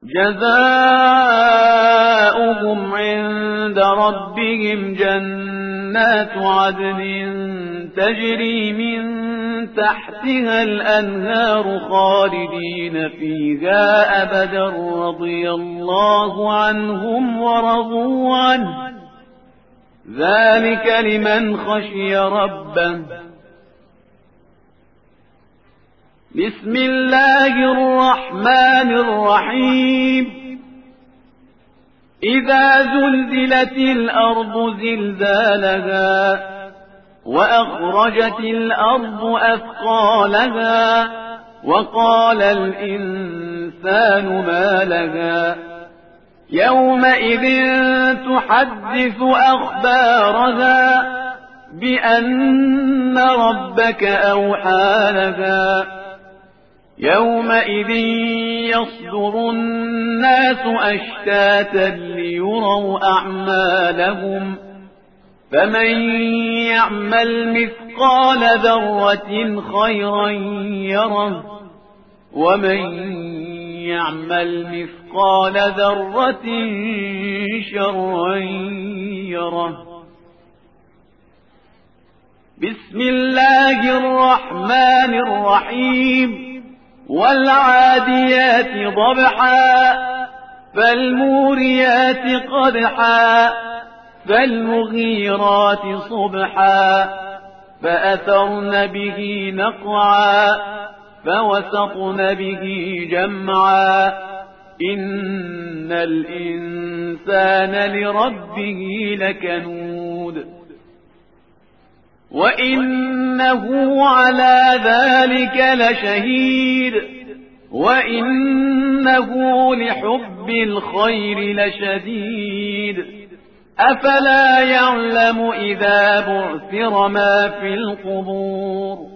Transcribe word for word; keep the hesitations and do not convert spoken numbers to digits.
جزاؤهم عند ربهم جنات عدن تجري من تحتها الأنهار خالدين فيها أبدا رضي الله عنهم ورضوا عنه ذلك لمن خشي ربه. بسم الله الرحمن الرحيم إذا زلزلت الأرض زلزالها وأخرجت الأرض أثقالها وقال الإنسان ما لها يومئذ تحدث أخبارها بأن ربك أوحى لها يومئذ يصدر الناس أشتاتا ليروا أعمالهم فمن يعمل مثقال ذرة خيرا يره ومن يعمل مثقال ذرة شرا يره. بسم الله الرحمن الرحيم والعاديات ضبحا فالموريات قدحا فالمغيرات صبحا فأثرن به نقعا فوسطن به جمعا إن الإنسان لربه لكنود وإنه على ذلك لشهيد وإنه لحب الخير لشديد أفلا يعلم إذا بعثر ما في القبور